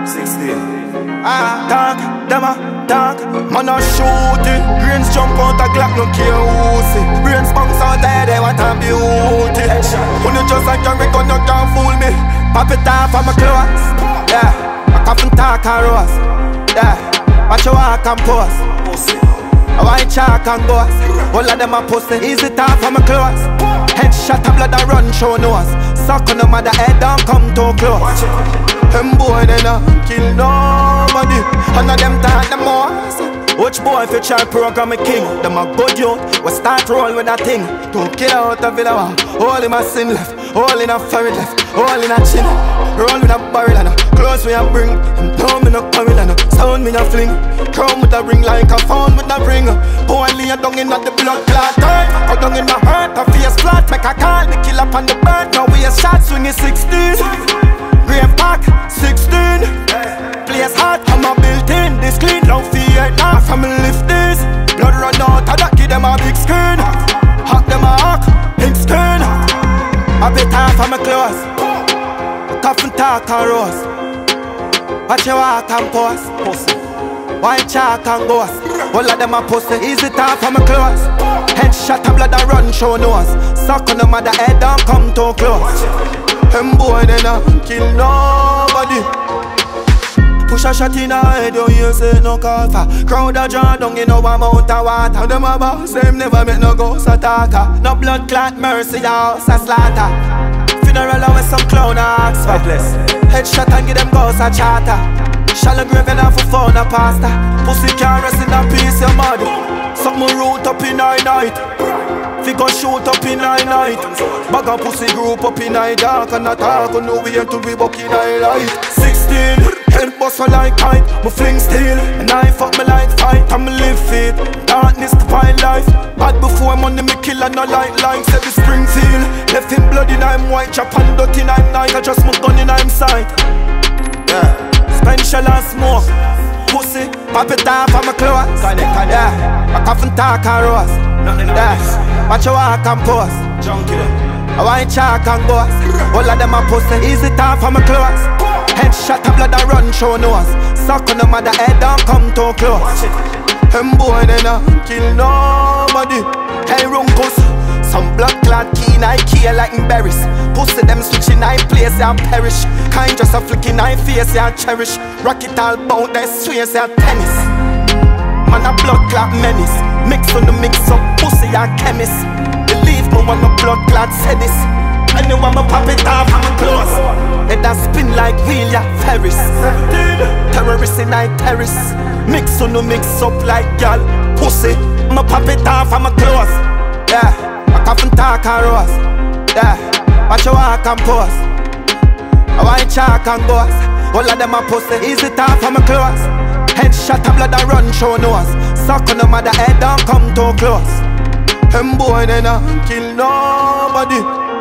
16. Talk, them a talk. Man a shoot it. Brains jump out a Glock, no care who see. Brains bounce out there, they want a beauty. When you just like a gun, you can't fool me. Pop it off of my clothes. Yeah, I cough and talk and rose. Yeah, watch you walk and pose. I want chalk and ghost. All of them a pussy. Easy talk for my clothes. Headshot a blood a run show nose. Suck on the mother head, don't come too close. Them boy they not kill nobody. And of them talk them more. Watch boy if you try program a king. Them a good youth, we start roll with that thing. Don't kill out of it. All in my sin left, all in a forehead left, all in a chin. Roll with a barrel and a close we a bring. No me no coming and a sound me no fling. Crown with a ring like a phone with a ring. Boy lay a down in the blood clot. Go down in the hurt, a face flat. Make a call, the kill up on the bird. Now we a shot swing is 16. Grave pack, 16. Place hot, I'm a built-in. This clean, don't fear now. From me lift this. Blood run out, I don't give them a big screen. Hawk them a hawk, big screen. A bit half of my clothes. Cough and talk and rose. Watch you walk and pose. White chalk and ghost. All of them a pussy. Easy talk for my clothes. Headshot a blood a run show nose. Suck on the mother head, don't come too close. Them boy they not kill nobody. Push a shot in the head, don't you say no call for. Crowd a draw down in no amount of water. Them a boss, them never make no ghost attacker. No blood clot, mercy, the house a slaughter. Funeral with some clown a ask for. Headshot and give them ghosts a charter. Shallow grave enough for phone a pasta. Pussy can't rest in a piece of mud. Something root up in our night. Figure shoot up in our night. Bag a pussy group up in our dark. And a talk on no way to be buck in our light. 16, head bust for like kite. Me fling steel, and I fuck me like fight. And me live fit, darkness to find life. Bad before money me kill and no light lines. Every Springfield, left him blood in I'm white. Chop and dirty in I'm night. I just my gun in I'm sight. Yeah, spend shell and smoke. Pussy, pop it off of my clothes. Yeah, I cough and talk and rose. Yeah, watch you walk and pose. I want chalk and ghost. All of them a pussy. Easy talk for my clothes. Headshot a blood a run show nose. Suck on the mother head, don't come too close. Them boy they not kill nobody. Hey Runkus, some blood clot keen I kill like in berries. Pussy them switching I place and perish. Kind just a flicking I face and cherish. Rock it all bout they swears and tennis. Man a blood clot menace. Mix on the mix up pussy and chemist. Believe me when my blood clot said this. I know I'ma pop it off of my clothes. Head a spin like wheel ya Ferris. Terrorists in I terrace. Mix on the mix up like y'all pussy. I'ma pop it off of my clothes. Yeah, I cough and talk and rose. Yeah, watch you walk and pose. I want chalk and ghost. All of them a pussy. Easy talk for my clothes. Headshot a blood a run show nose. Suck on the mother head, don't come too close. Them boy they not kill nobody.